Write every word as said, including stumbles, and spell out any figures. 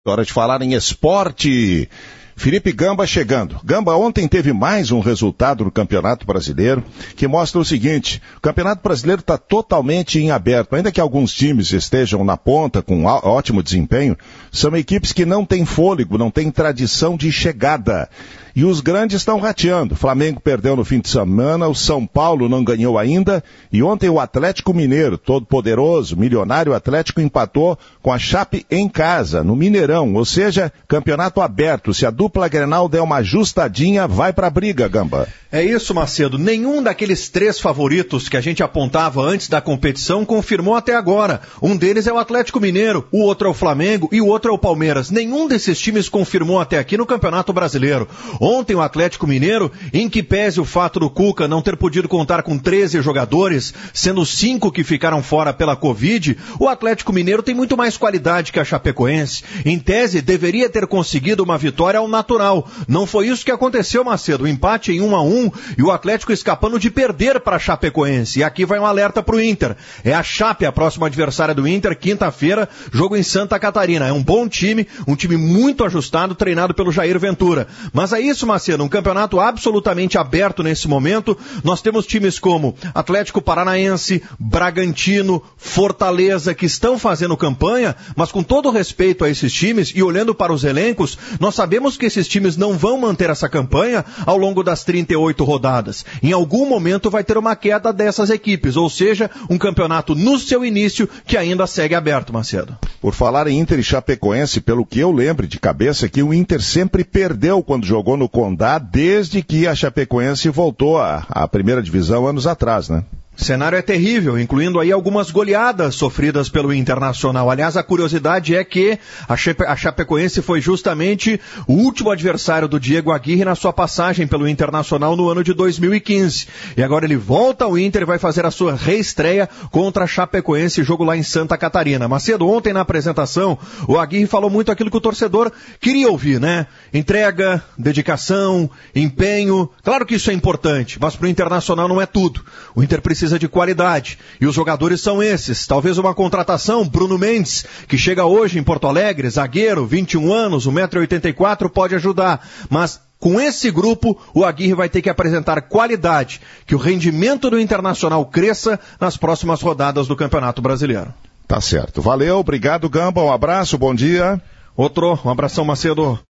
Hora de falar em esporte. Felipe Gamba chegando. Gamba, ontem teve mais um resultado no Campeonato Brasileiro que mostra o seguinte: o Campeonato Brasileiro está totalmente em aberto. Ainda que alguns times estejam na ponta com ótimo desempenho, são equipes que não têm fôlego, não têm tradição de chegada. E os grandes estão rateando. O Flamengo perdeu no fim de semana, o São Paulo não ganhou ainda, e ontem o Atlético Mineiro, todo poderoso, milionário Atlético, empatou com a Chape em casa, no Mineirão. Ou seja, campeonato aberto. Se a dupla Grenal der uma ajustadinha, vai pra briga, Gamba. É isso, Macedo. Nenhum daqueles três favoritos que a gente apontava antes da competição confirmou até agora. Um deles é o Atlético Mineiro, o outro é o Flamengo e o outro é o Palmeiras. Nenhum desses times confirmou até aqui no Campeonato Brasileiro. Ontem o Atlético Mineiro, em que pese o fato do Cuca não ter podido contar com treze jogadores, sendo cinco que ficaram fora pela Covid, o Atlético Mineiro tem muito mais qualidade que a Chapecoense. Em tese, deveria ter conseguido uma vitória ao natural. Não foi isso que aconteceu, Macedo. O empate em um a um e o Atlético escapando de perder para a Chapecoense. E aqui vai um alerta para o Inter. É a Chape a próxima adversária do Inter, quinta-feira, jogo em Santa Catarina. É um bom time, um time muito ajustado, treinado pelo Jair Ventura. Mas é isso, Macedo, um campeonato absolutamente aberto nesse momento. Nós temos times como Atlético Paranaense, Bragantino, Fortaleza, que estão fazendo campanha, mas com todo respeito a esses times e olhando para os elencos, nós sabemos que esses times não vão manter essa campanha ao longo das trinta e oito rodadas. Em algum momento vai ter uma queda dessas equipes, ou seja, um campeonato no seu início que ainda segue aberto, Macedo. Por falar em Inter e Chapecoense, pelo que eu lembro de cabeça, que o Inter sempre perdeu quando jogou no Condá, desde que a Chapecoense voltou à, à primeira divisão anos atrás, né? O cenário é terrível, incluindo aí algumas goleadas sofridas pelo Internacional. Aliás, a curiosidade é que a, Chape- a Chapecoense foi justamente o último adversário do Diego Aguirre na sua passagem pelo Internacional no ano de dois mil e quinze. E agora ele volta ao Inter e vai fazer a sua reestreia contra a Chapecoense, jogo lá em Santa Catarina. Macedo, ontem na apresentação, o Aguirre falou muito aquilo que o torcedor queria ouvir, né? Entrega, dedicação, empenho. Claro que isso é importante, mas para o Internacional não é tudo. O Inter precisa de qualidade, e os jogadores são esses. Talvez uma contratação, Bruno Mendes, que chega hoje em Porto Alegre, zagueiro, vinte e um anos, um metro e oitenta e quatro, pode ajudar, mas com esse grupo, o Aguirre vai ter que apresentar qualidade, que o rendimento do Internacional cresça nas próximas rodadas do Campeonato Brasileiro. Tá certo. Valeu, obrigado, Gamba, um abraço, bom dia. Outro, um abração, Macedo.